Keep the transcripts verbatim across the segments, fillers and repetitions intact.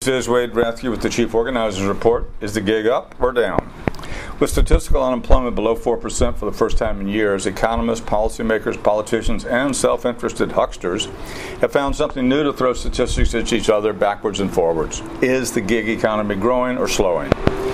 This is Wade Rathke with the Chief Organizers Report. Is the gig up or down? With statistical unemployment below four percent for the first time in years, economists, policymakers, politicians, and self-interested hucksters have found something new to throw statistics at each other backwards and forwards. Is the gig economy growing or slowing?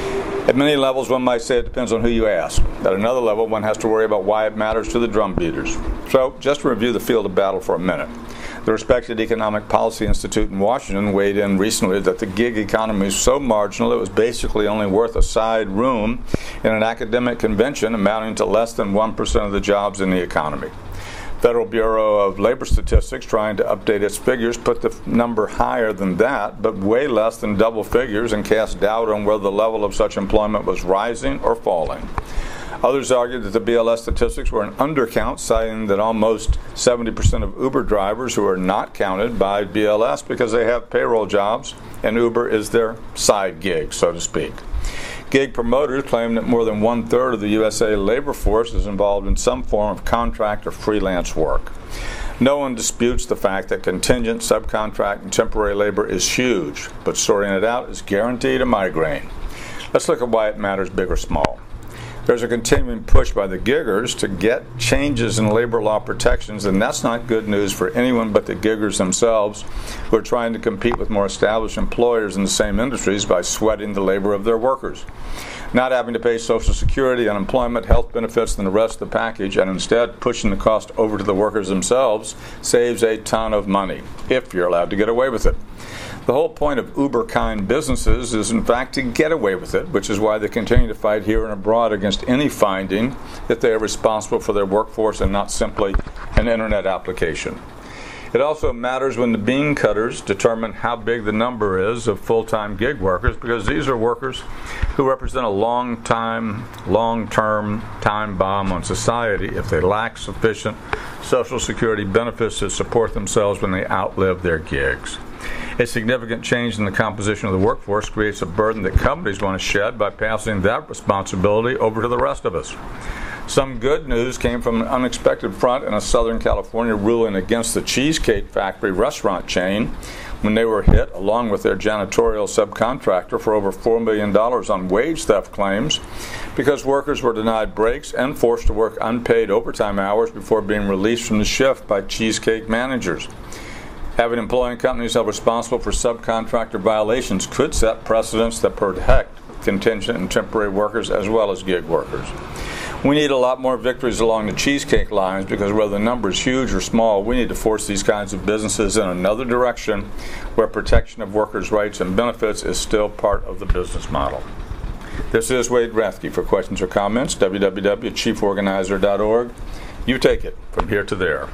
At many levels, one might say it depends on who you ask. At another level, one has to worry about why it matters to the drum beaters. So, just to review the field of battle for a minute. The respected Economic Policy Institute in Washington weighed in recently that the gig economy is so marginal it was basically only worth a side room in an academic convention amounting to less than one percent of the jobs in the economy. Federal Bureau of Labor Statistics, trying to update its figures, put the number higher than that, but way less than double figures, and cast doubt on whether the level of such employment was rising or falling. Others argued that the B L S statistics were an undercount, citing that almost seventy percent of Uber drivers who are not counted by B L S because they have payroll jobs, and Uber is their side gig, so to speak. Gig promoters claim that more than one-third of the U S A labor force is involved in some form of contract or freelance work. No one disputes the fact that contingent, subcontract, and temporary labor is huge, but sorting it out is guaranteed a migraine. Let's look at why it matters big or small. There's a continuing push by the giggers to get changes in labor law protections, and that's not good news for anyone but the giggers themselves, who are trying to compete with more established employers in the same industries by sweating the labor of their workers. Not having to pay Social Security, unemployment, health benefits, and the rest of the package, and instead pushing the cost over to the workers themselves, saves a ton of money, if you're allowed to get away with it. The whole point of Uber-kind businesses is, in fact, to get away with it, which is why they continue to fight here and abroad against any finding that they are responsible for their workforce and not simply an Internet application. It also matters when the bean cutters determine how big the number is of full-time gig workers, because these are workers who represent a long-time, long-term time bomb on society if they lack sufficient Social Security benefits to support themselves when they outlive their gigs. A significant change in the composition of the workforce creates a burden that companies want to shed by passing that responsibility over to the rest of us. Some good news came from an unexpected front in a Southern California ruling against the Cheesecake Factory restaurant chain when they were hit, along with their janitorial subcontractor, for over four million dollars on wage theft claims because workers were denied breaks and forced to work unpaid overtime hours before being released from the shift by Cheesecake managers. Having employing companies held responsible for subcontractor violations could set precedents that protect contingent and temporary workers as well as gig workers. We need a lot more victories along the cheesecake lines, because whether the number is huge or small, we need to force these kinds of businesses in another direction where protection of workers' rights and benefits is still part of the business model. This is Wade Rathke. For questions or comments, w w w dot chief organizer dot org. You take it from here to there.